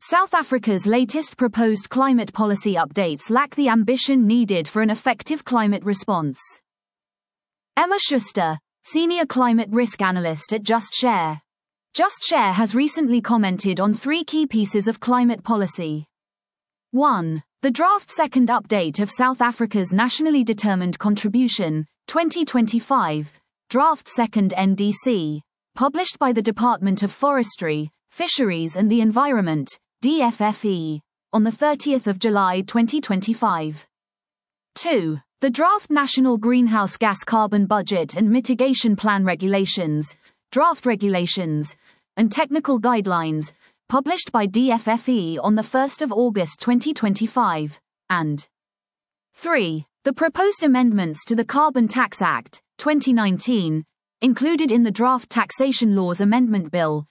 South Africa's latest proposed climate policy updates lack the ambition needed for an effective climate response. Emma Schuster, Senior Climate Risk Analyst at Just Share. Just Share has recently commented on three key pieces of climate policy. 1. The draft second update of South Africa's Nationally Determined Contribution, 2025, Draft Second NDC, published by the Department of Forestry, Fisheries and the Environment, DFFE, on 30 July 2025. 2. The Draft National Greenhouse Gas Carbon Budget and Mitigation Plan Regulations, Draft Regulations, and Technical Guidelines, published by DFFE on 1 August 2025, and 3. The proposed amendments to the Carbon Tax Act, 2019, included in the Draft Taxation Laws Amendment Bill,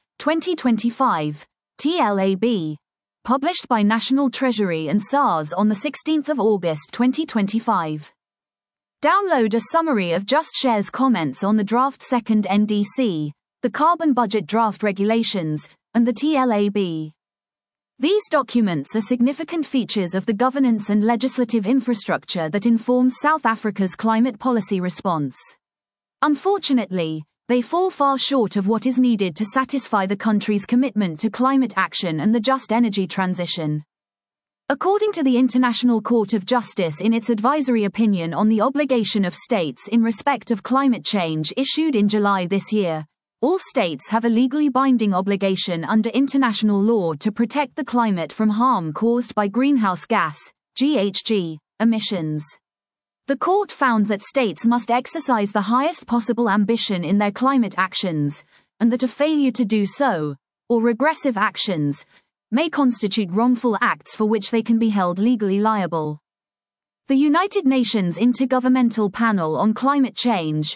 2025, TLAB, published by National Treasury and SARS on 16 August 2025. Download a summary of Just Share's comments on the Draft Second NDC, the Carbon Budget Draft Regulations, and the TLAB. These documents are significant features of the governance and legislative infrastructure that informs South Africa's climate policy response. Unfortunately, they fall far short of what is needed to satisfy the country's commitment to climate action and the just energy transition. According to the International Court of Justice in its advisory opinion on the obligation of states in respect of climate change issued in July this year, all states have a legally binding obligation under international law to protect the climate from harm caused by greenhouse gas, GHG, emissions. The court found that states must exercise the highest possible ambition in their climate actions, and that a failure to do so, or regressive actions, may constitute wrongful acts for which they can be held legally liable. The United Nations Intergovernmental Panel on Climate Change,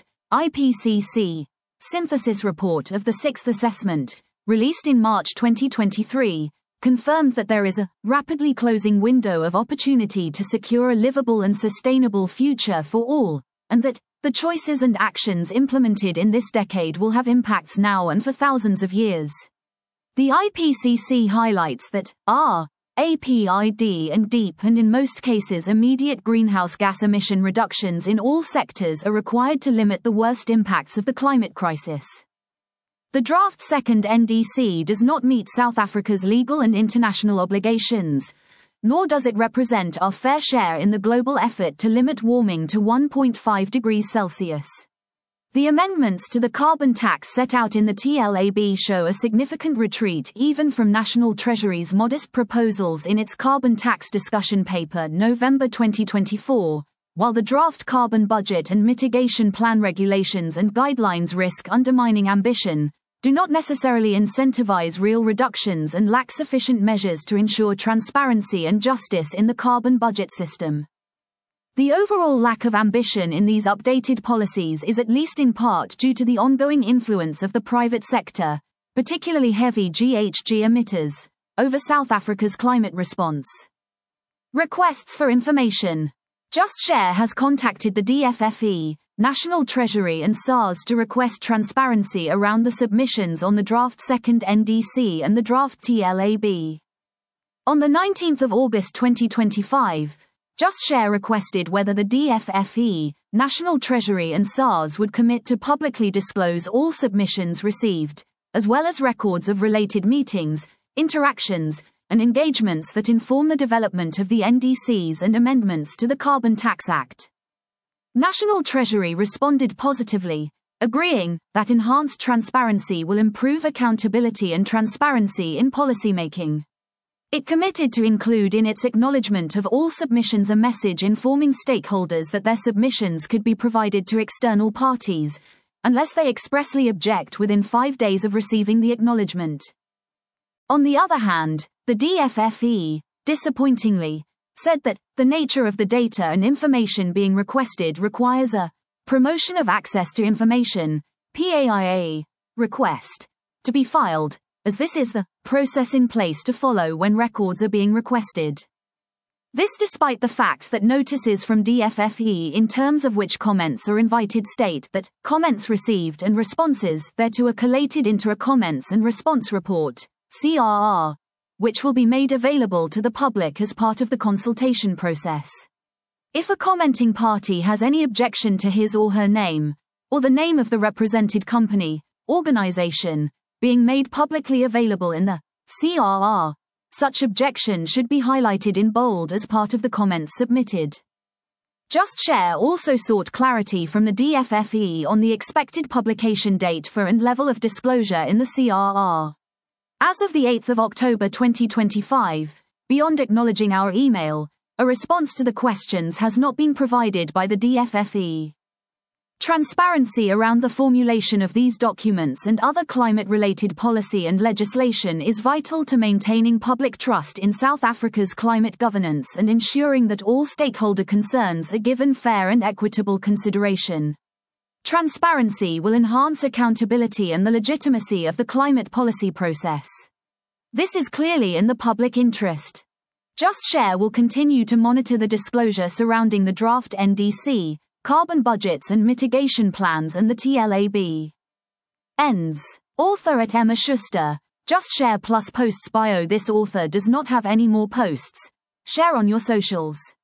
IPCC, synthesis report of the Sixth Assessment, released in March 2023, confirmed that there is a rapidly closing window of opportunity to secure a livable and sustainable future for all, and that the choices and actions implemented in this decade will have impacts now and for thousands of years. The IPCC highlights that APID and deep and in most cases immediate greenhouse gas emission reductions in all sectors are required to limit the worst impacts of the climate crisis. The draft second NDC does not meet South Africa's legal and international obligations, nor does it represent our fair share in the global effort to limit warming to 1.5 degrees Celsius. The amendments to the carbon tax set out in the TLAB show a significant retreat even from National Treasury's modest proposals in its carbon tax discussion paper November 2024, while the draft carbon budget and mitigation plan regulations and guidelines risk undermining ambition, do not necessarily incentivize real reductions and lack sufficient measures to ensure transparency and justice in the carbon budget system. The overall lack of ambition in these updated policies is at least in part due to the ongoing influence of the private sector, particularly heavy GHG emitters, over South Africa's climate response. Requests for information. Just Share has contacted the DFFE, National Treasury and SARS to request transparency around the submissions on the draft second NDC and the draft TLAB. On 19 August 2025, Just Share requested whether the DFFE, National Treasury and SARS would commit to publicly disclose all submissions received, as well as records of related meetings, interactions, and engagements that inform the development of the NDCs and amendments to the Carbon Tax Act. National Treasury responded positively, agreeing that enhanced transparency will improve accountability and transparency in policymaking. It committed to include in its acknowledgement of all submissions a message informing stakeholders that their submissions could be provided to external parties, unless they expressly object within 5 days of receiving the acknowledgement. On the other hand, the DFFE, disappointingly, said that the nature of the data and information being requested requires a Promotion of Access to Information (PAIA) request to be filed, as this is the process in place to follow when records are being requested. This despite the fact that notices from DFFE in terms of which comments are invited state that comments received and responses thereto are collated into a comments and response report, CRR, which will be made available to the public as part of the consultation process. If a commenting party has any objection to his or her name, or the name of the represented company, organization, being made publicly available in the CRR, such objection should be highlighted in bold as part of the comments submitted. Just Share also sought clarity from the DFFE on the expected publication date for and level of disclosure in the CRR. As of the 8th of October 2025, beyond acknowledging our email, a response to the questions has not been provided by the DFFE. Transparency around the formulation of these documents and other climate-related policy and legislation is vital to maintaining public trust in South Africa's climate governance and ensuring that all stakeholder concerns are given fair and equitable consideration. Transparency will enhance accountability and the legitimacy of the climate policy process. This is clearly in the public interest. Just Share will continue to monitor the disclosure surrounding the draft NDC, carbon budgets and mitigation plans and the TLAB. Ends. Author at Emma Schuster. Just Share plus posts bio. This author does not have any more posts. Share on your socials.